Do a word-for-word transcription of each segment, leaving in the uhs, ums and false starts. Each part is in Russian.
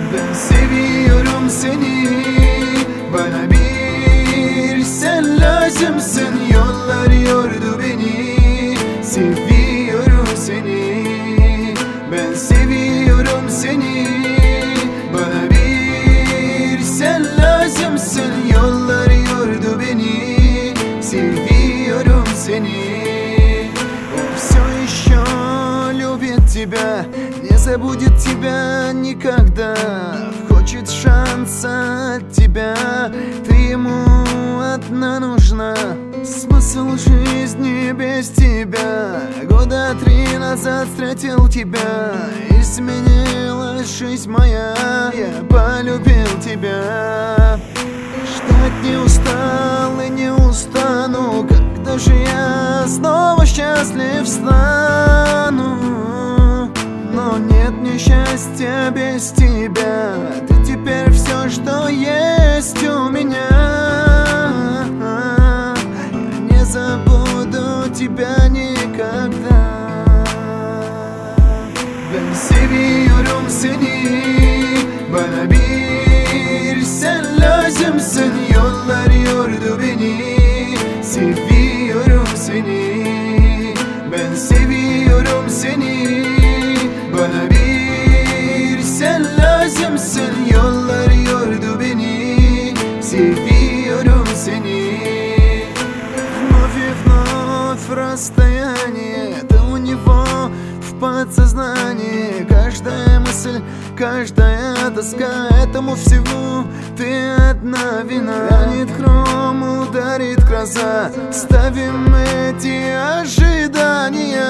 Ben seviyorum seni, bana bir sen lazımsın. Yollar yordu beni, seviyorum seni. Ben seviyorum seni, bana bir sen lazımsın. Yollar yordu beni, seviyorum seni. Он все еще любит тебя, не забудет тебя никогда. Хочет шанса от тебя, ты ему одна нужна. Смысл жизни без тебя, года три назад встретил тебя. Изменилась жизнь моя, я полюбил тебя. Ждать не устал и не устану, когда же я снова счастлив стану. Но нет мне счастья без тебя, ты теперь все, что есть у меня. Я не забуду тебя никогда. Ben seviyorum seni, bana bir sen lazımsın. Yollar yordu beni, seviyorum seni. Ben seviyorum seni, bana bir sen lazımsın. Yollar yordu beni, seviyorum seni. Вновь и вновь расстояние, это у него в подсознании. Каждая мысль, каждая тоска, этому всему ты одна вина. Ранит хром, ударит гроза, ставим эти ожидания.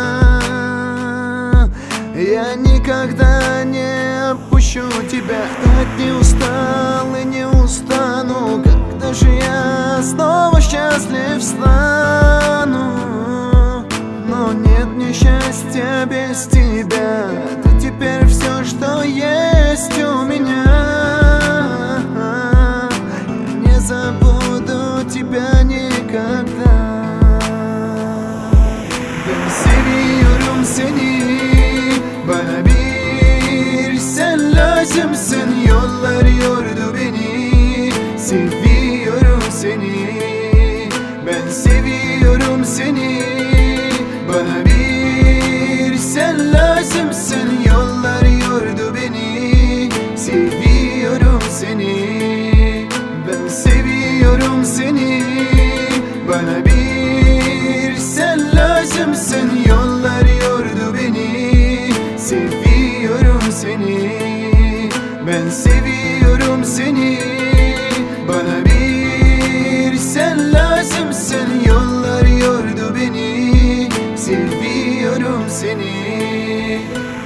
Я никогда не отпущу тебя. Ждать не устал и не устану, когда же я снова счастлив стану. Но нет мне счастья без тебя, ты теперь все, что есть у меня. Я не забуду тебя никогда. Ben seviyorum seni, bana bir sen lazımsın. Yollar yordu beni, seviyorum seni. Ben seviyorum seni, bana bir sen lazımsın. Yollar yordu beni, seviyorum seni. Ben seviyorum seni, bana bir sen lazımsın. Yollar yordu beni, seviyorum seni. Ben seviyorum